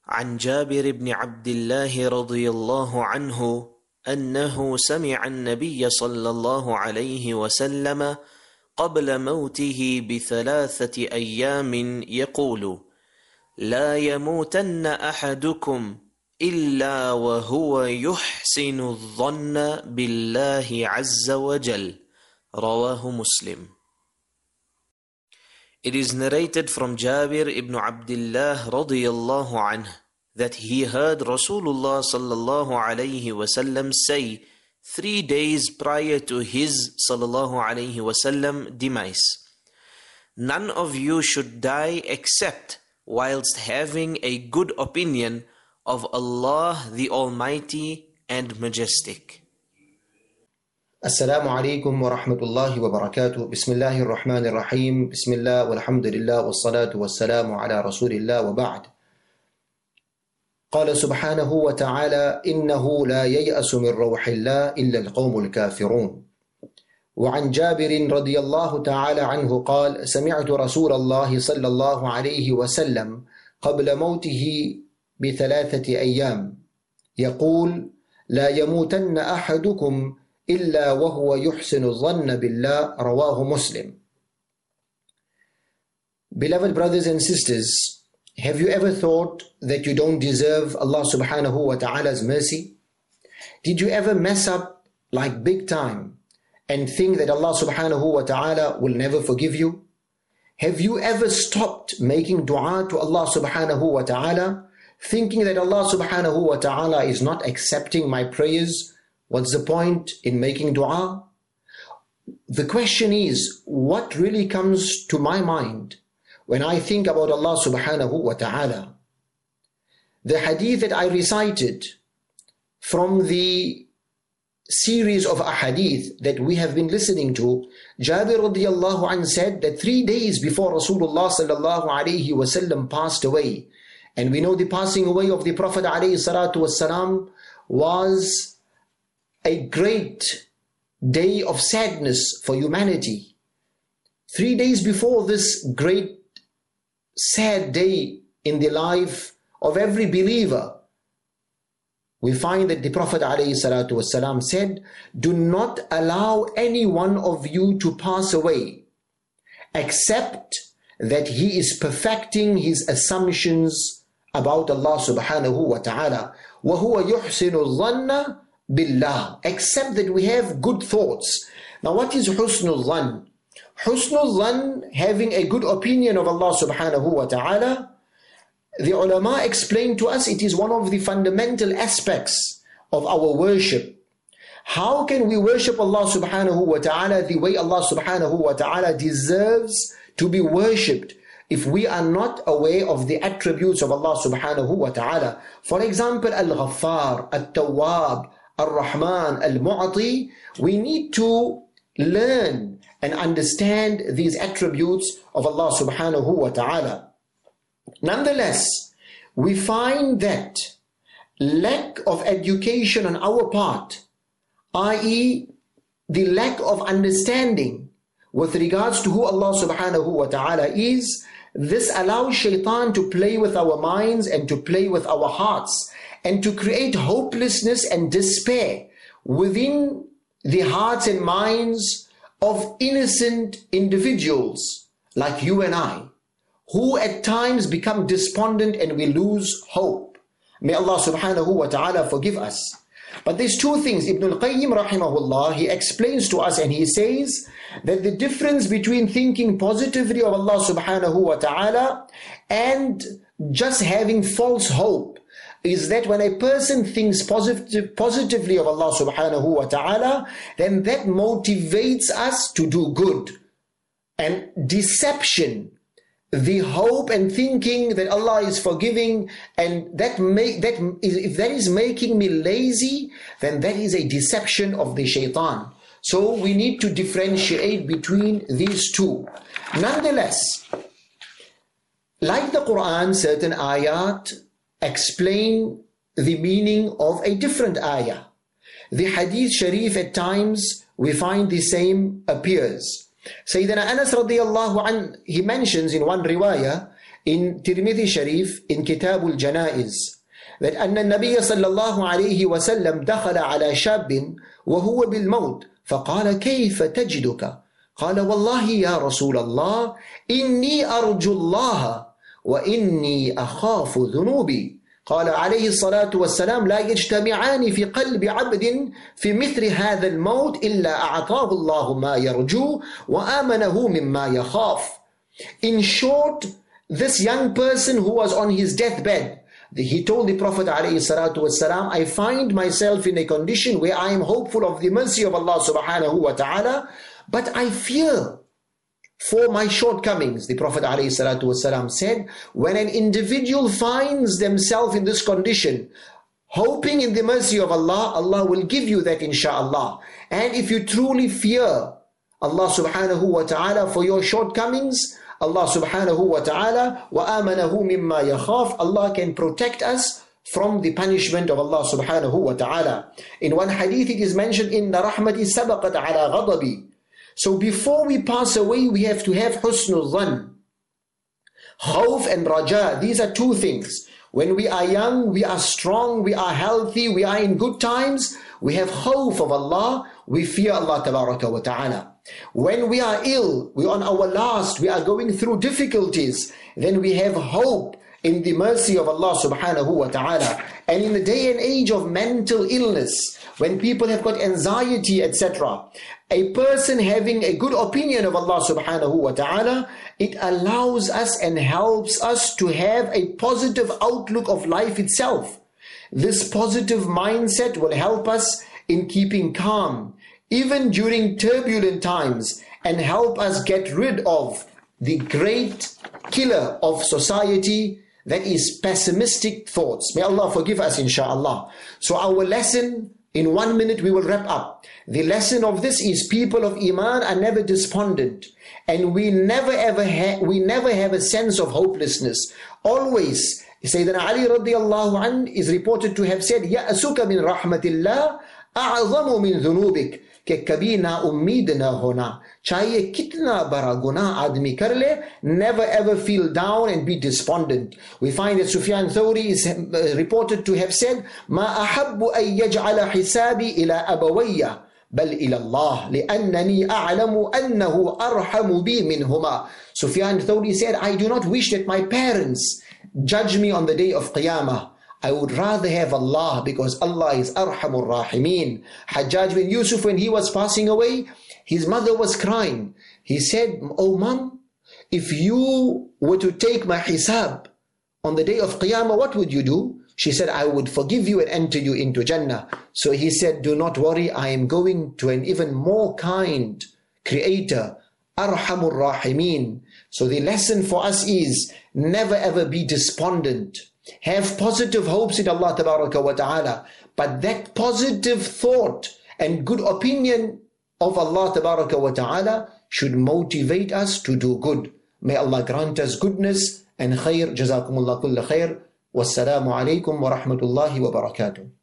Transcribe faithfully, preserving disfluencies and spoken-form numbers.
عن جابر بن عبد الله رضي الله عنه أنه سمع النبي صلى الله عليه وسلم قبل موته بثلاثة أيام يقول: لا يموتن أحدكم إلا وهو يحسن الظن بالله عز وجل. رواه مسلم. It is narrated from Jabir ibn Abdullah radiyallahu anhu that he heard Rasulullah sallallahu alayhi wasallam say three days prior to his sallallahu alayhi wasallam demise: none of you should die except whilst having a good opinion of Allah the Almighty and Majestic. Assalamu alaikum wa rahmatullahi wa barakatuh. Bismillahir Rahmanir Rahim. Bismillah walhamdulillah wassalatu wassalamu ala rasulillah wa ba'd. قال سبحانه وتعالى: إنه لا ييأس من روح الله إلا القوم الكافرون. وعن جابر رضي الله تعالى عنه قال: سمعت رسول الله صلى الله عليه وسلم قبل موته بثلاثة أيام يقول: لا يموتن أحدكم إلا وهو يحسن الظن بالله. رواه Muslim. Beloved brothers and sisters, have you ever thought that you don't deserve Allah subhanahu wa ta'ala's mercy? Did you ever mess up like big time and think that Allah subhanahu wa ta'ala will never forgive you? Have you ever stopped making dua to Allah subhanahu wa ta'ala, thinking that Allah subhanahu wa ta'ala is not accepting my prayers? What's the point in making dua? The question is, what really comes to my mind when I think about Allah subhanahu wa ta'ala? The hadith that I recited from the series of ahadith that we have been listening to, Jabir radiyallahu anhu said that three days before Rasulullah sallallahu alayhi wasallam passed away, and we know the passing away of the Prophet alayhi salatu wasalam was a great day of sadness for humanity. Three days before this great sad day in the life of every believer, we find that the Prophet ﷺ said, do not allow any one of you to pass away except that he is perfecting his assumptions about Allah subhanahu wa ta'ala. وَهُوَ يُحْسِنُ الظَّنَّ billah, except that we have good thoughts. Now what is husnul dhan? Husnul dhan, having a good opinion of Allah subhanahu wa ta'ala, the ulama explain to us it is one of the fundamental aspects of our worship. How can we worship Allah subhanahu wa ta'ala the way Allah subhanahu wa ta'ala deserves to be worshipped if we are not aware of the attributes of Allah subhanahu wa ta'ala? For example, Al-Ghaffar, Al-Tawwab, Ar-Rahman, Al-Mu'ati, we need to learn and understand these attributes of Allah subhanahu wa ta'ala. Nonetheless, we find that lack of education on our part, that is the lack of understanding with regards to who Allah subhanahu wa ta'ala is, this allows shaitan to play with our minds and to play with our hearts and to create hopelessness and despair within the hearts and minds of innocent individuals like you and I, who at times become despondent and we lose hope. May Allah subhanahu wa ta'ala forgive us. But there's two things. Ibn al-Qayyim rahimahullah, he explains to us and he says that the difference between thinking positively of Allah subhanahu wa ta'ala and just having false hope is that when a person thinks positive, positively of Allah subhanahu wa ta'ala, then that motivates us to do good. And deception, the hope and thinking that Allah is forgiving, and that make that is, if that is making me lazy, then that is a deception of the shaitan. So we need to differentiate between these two. Nonetheless, like the Quran, certain ayat explain the meaning of a different ayah. The Hadith Sharif at times we find the same appears. Sayyidina Anas radiyallahu anh, he mentions in one riwayah in Tirmidhi Sharif, in Kitab al-Janaiz, that أن النبي صلى الله عليه وسلم دخل على شاب وهو بالموت فقال كيف تجدك؟ قال والله يا رسول الله إني أرجو الله وإني أخاف ذنوبي. قال عليه الصلاة والسلام لا يجتمعان في قلب عبد في مثل هذا الموت إلا أعطاه الله ما يرجو وآمنه مما يخاف. In short, this young person who was on his deathbed, he told the Prophet ﷺ, I find myself in a condition where I am hopeful of the mercy of Allah subhanahu wa ta'ala, but I fear for my shortcomings. The Prophet ﷺ said, when an individual finds themselves in this condition, hoping in the mercy of Allah, Allah will give you that insha'Allah. And if you truly fear Allah subhanahu wa ta'ala for your shortcomings, Allah subhanahu wa ta'ala وَآمَنَهُ مِمَّا يَخَافُ, Allah can protect us from the punishment of Allah subhanahu wa ta'ala. In one hadith it is mentioned, إِنَّ رَحْمَتِي سَبَقَتْ عَلَى غَضَبِي. So before we pass away, we have to have husnul dhan. Khawf and raja, these are two things. When we are young, we are strong, we are healthy, we are in good times, we have khawf of Allah, we fear Allah tabaraka wa ta'ala. When we are ill, we are on our last, we are going through difficulties, then we have hope in the mercy of Allah subhanahu wa ta'ala. And in the day and age of mental illness, when people have got anxiety, et cetera, a person having a good opinion of Allah subhanahu wa ta'ala, it allows us and helps us to have a positive outlook of life itself. This positive mindset will help us in keeping calm, even during turbulent times, and help us get rid of the great killer of society, that is pessimistic thoughts. May Allah forgive us insha'Allah. So our lesson, in one minute we will wrap up. The lesson of this is people of Iman are never despondent, and we never ever ha we never have a sense of hopelessness. Always, Sayyidina Ali radiallahu anh is reported to have said, "Ya'asuka min rahmatillah a'zamu min dhunubik." कि कभी ना उम्मीद ना होना, चाहे कितना बड़ा गुनाह आदमी कर ले, never ever feel down and be despondent. We find that Sufyan Thawri is reported to have said, ما أحب أن يجعل حسابي إلى أبويّ بل إلى الله لأنني أعلم أنه أرحم بي منهما. Sufyan Thawri said, I do not wish that my parents judge me on the day of Qiyamah. I would rather have Allah, because Allah is Arhamur Rahimeen. Hajjaj bin Yusuf, when he was passing away, his mother was crying. He said, oh mom, if you were to take my hisab on the day of Qiyamah, what would you do? She said, I would forgive you and enter you into Jannah. So he said, do not worry, I am going to an even more kind Creator, Arhamur Rahimeen. So the lesson for us is, never ever be despondent. Have positive hopes in Allah tabaraka wa ta'ala, but that positive thought and good opinion of Allah tabaraka wa ta'ala should motivate us to do good. May Allah grant us goodness and khair. Jazakumullah kulla khair. Wassalamu alaikum wa rahmatullahi wa barakatuh.